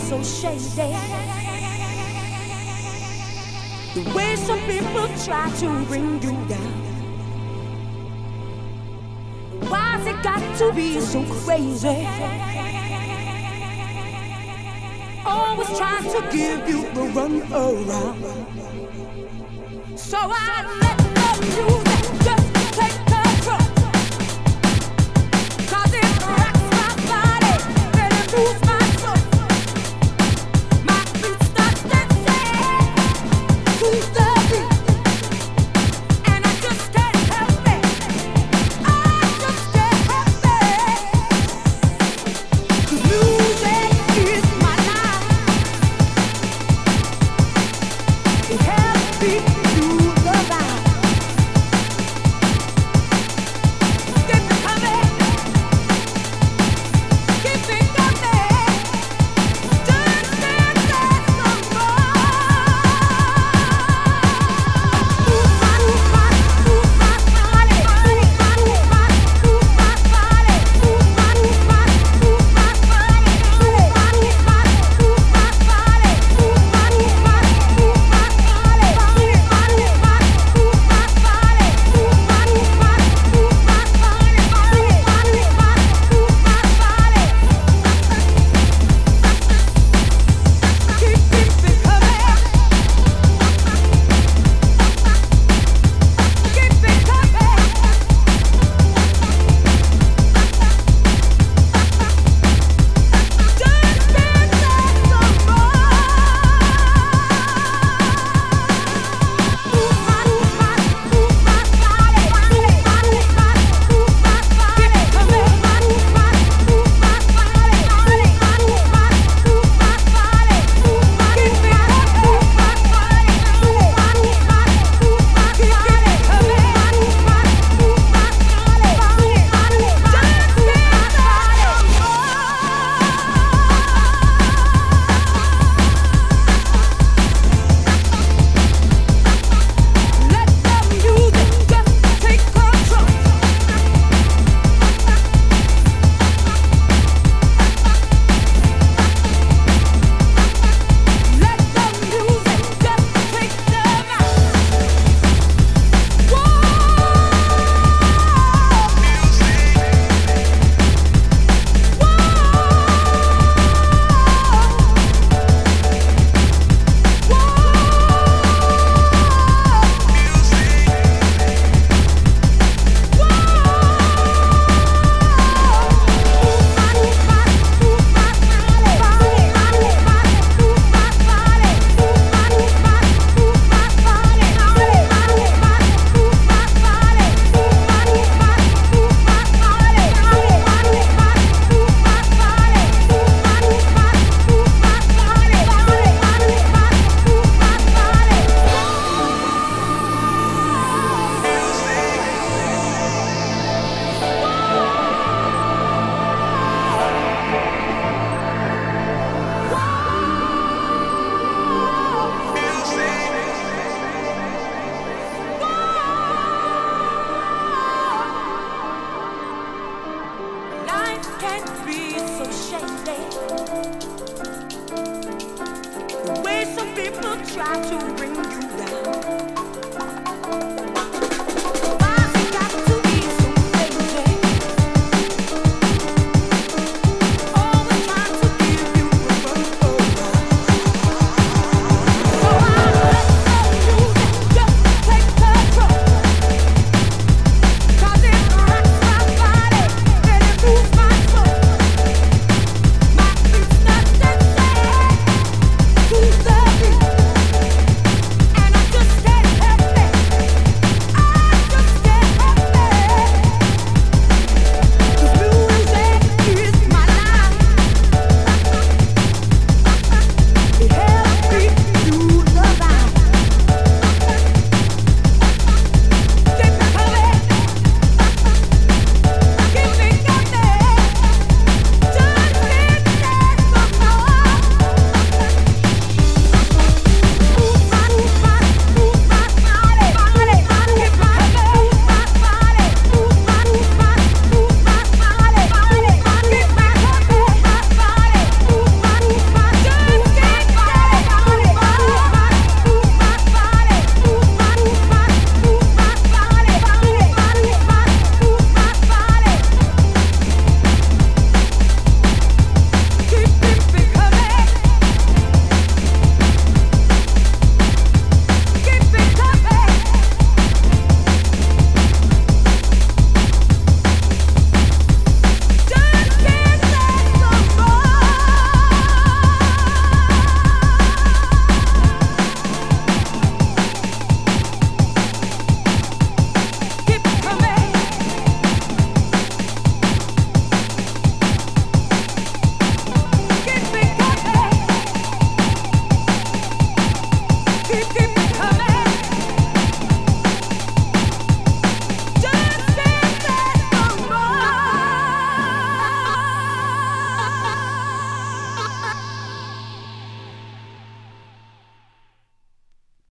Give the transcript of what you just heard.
so shady. The way some people try to bring you down. Why's it got to be so crazy? Always trying to give you the run around. So I let the music just take control. 'Cause it rocks my body, then it moves my soul. My feet start dancing to the beat, and I just can't help it. I just can't help it. 'Cause music is my life. It helps me through the night. Keep it coming, keep it coming. Just can't let some more. Move my body, move my body, move my body, move my body, move my body, move my body, move my body, move my body, move my body, move my life can't be so shady. The way some people try to bring you